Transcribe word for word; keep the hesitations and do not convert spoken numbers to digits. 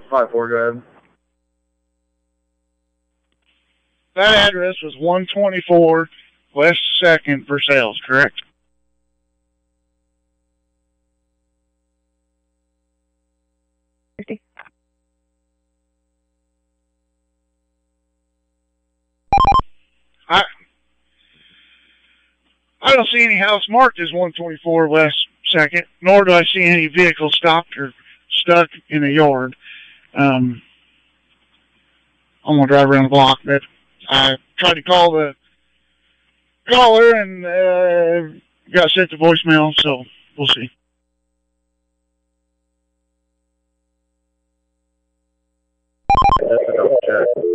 five four, go ahead. That address was one twenty-four West second for sales, correct? I I don't see any house marked as one twenty-four West second, nor do I see any vehicle stopped or stuck in the yard. Um, I'm gonna drive around the block, but I tried to call the caller and uh, got sent to voicemail, so we'll see. Just a double check.